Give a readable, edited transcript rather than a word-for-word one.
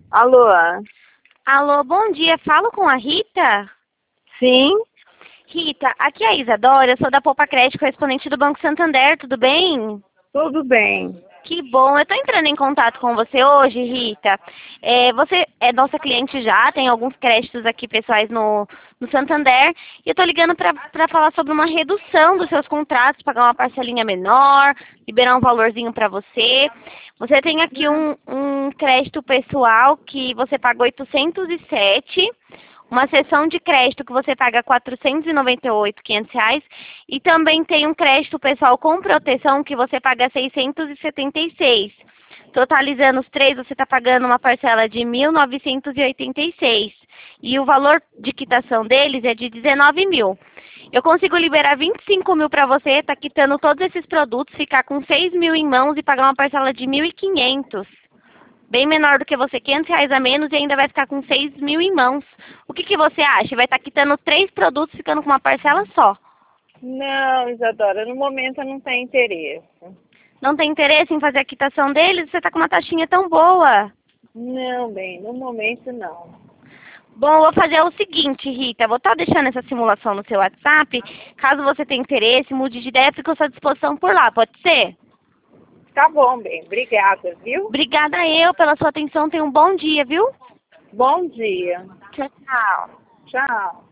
Alô? Alô, bom dia. Falo com a Rita? Sim, Rita, aqui é a Isadora, eu sou da Poupa Crédito, correspondente do Banco Santander, tudo bem? tudo bem. Que bom, eu estou entrando em contato com você hoje, Rita. Você é nossa cliente já, tem alguns créditos aqui pessoais no Santander, e eu estou ligando para falar sobre uma redução dos seus contratos, pagar uma parcelinha menor, liberar um valorzinho para você. Você tem aqui um crédito pessoal que você paga 807, uma sessão de crédito que você paga R$ 498, R$ 500, e também tem um crédito pessoal com proteção que você paga 676. Totalizando os três, você está pagando uma parcela de 1.986. E o valor de quitação deles é de 19 mil. Eu consigo liberar 25 mil para você, tá quitando todos esses produtos, ficar com 6 mil em mãos e pagar uma parcela de 1.500. Bem menor do que você, R$ 500 a menos, e ainda vai ficar com 6 mil em mãos. O que você acha? Vai estar quitando 3 produtos, ficando com uma parcela só. Não, Isadora, no momento eu não tenho interesse. Não tem interesse em fazer a quitação deles? Você está com uma taxinha tão boa. Não, bem, no momento não. Bom, eu vou fazer o seguinte, Rita. Eu vou estar deixando essa simulação no seu WhatsApp. Caso você tenha interesse, mude de ideia, fico à sua disposição por lá. Pode ser? Tá bom, bem, obrigada, viu? Obrigada eu pela sua atenção. Tenha um bom dia, viu? Bom dia. Tchau, tchau. Tchau.